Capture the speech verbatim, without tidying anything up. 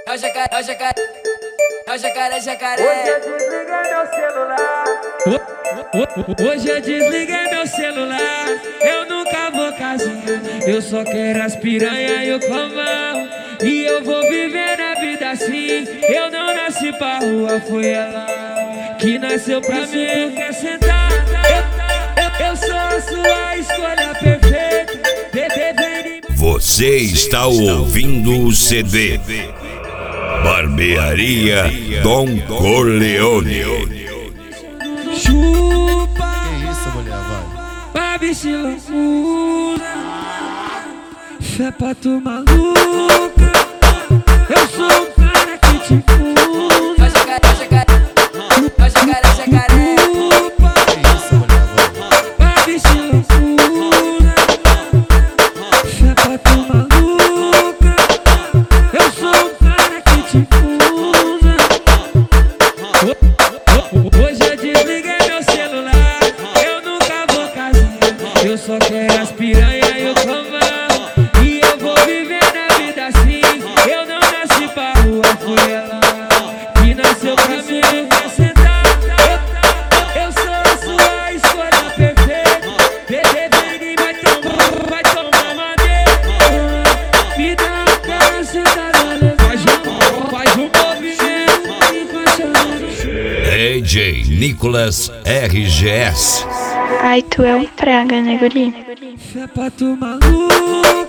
É o jacaré, é o jacaré, é o jacaré, jacaré. Hoje eu desliguei meu celular. Eu nunca vou casar. Eu só quero as piranha e o comão. E eu vou viver na vida assim. Eu não nasci pra rua, foi ela que nasceu pra mim. Quer sentar? Eu, eu, eu sou a sua escolha perfeita. Você está ouvindo o C D Barbearia Dom Corleone. Chupa, Que isso, mulher, vai. babi se loucura. Fé pra tu maluca. Eu sou o cara que te É o jacaré, é o jacaré, é o jacaré, jacaré. culpa. Que isso, mulher, vai. Babi se loucura. Fé pra tu maluca. Eu sou o cara que te usa. Hoje eu desliguei meu celular. Eu nunca vou casar. Eu só quero as piranha e o comão. E eu vou viver na vida assim. Eu não nasci pra rua, foi ela que nasceu pra mim. Quer sentar? Eu, eu sou a sua escolha perfeita. Bebê, vem e vai tomar, vai tomar madeira. Me dá aquela sentada, faz um, faz um movimento e vai chamando. D J Nicolas R G S. Ai, tu é um praga, né, guri? Fé pra tu maluca.